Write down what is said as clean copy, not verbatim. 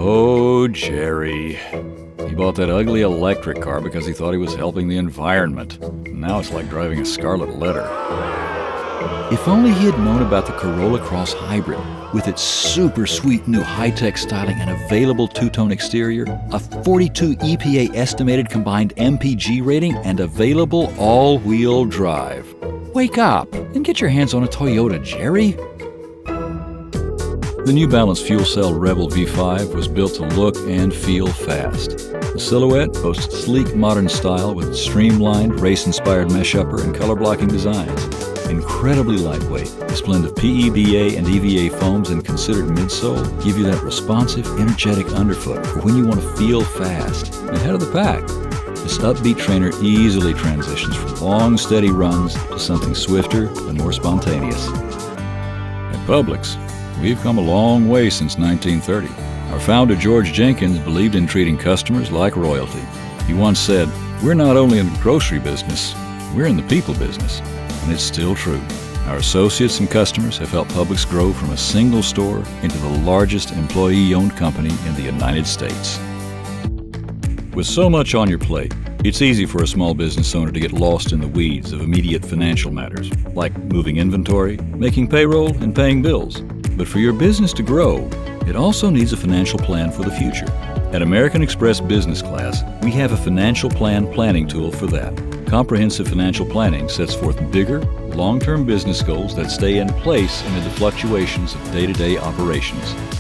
Oh, Jerry. He bought that ugly electric car because he thought he was helping the environment. Now it's like driving a scarlet letter. If only he had known about the Corolla Cross Hybrid, with its super sweet new high-tech styling and available two-tone exterior, a 42 EPA estimated combined MPG rating, and available all-wheel drive. Wake up and get your hands on a Toyota, Jerry. The New Balance Fuel Cell Rebel V5 was built to look and feel fast. The silhouette boasts sleek modern style with streamlined, race-inspired mesh upper and color-blocking designs. Incredibly lightweight, this blend of PEBA and EVA foams and considered midsole give you that responsive, energetic underfoot for when you want to feel fast. And head of the pack, this upbeat trainer easily transitions from long, steady runs to something swifter and more spontaneous. At Publix, we've come a long way since 1930. Our founder, George Jenkins, believed in treating customers like royalty. He once said, "We're not only in the grocery business, we're in the people business." And it's still true. Our associates and customers have helped Publix grow from a single store into the largest employee-owned company in the United States. With so much on your plate, it's easy for a small business owner to get lost in the weeds of immediate financial matters, like moving inventory, making payroll, and paying bills. But for your business to grow, it also needs a financial plan for the future. At American Express Business Class, we have a financial plan planning tool for that. Comprehensive financial planning sets forth bigger, long-term business goals that stay in place amid the fluctuations of day-to-day operations.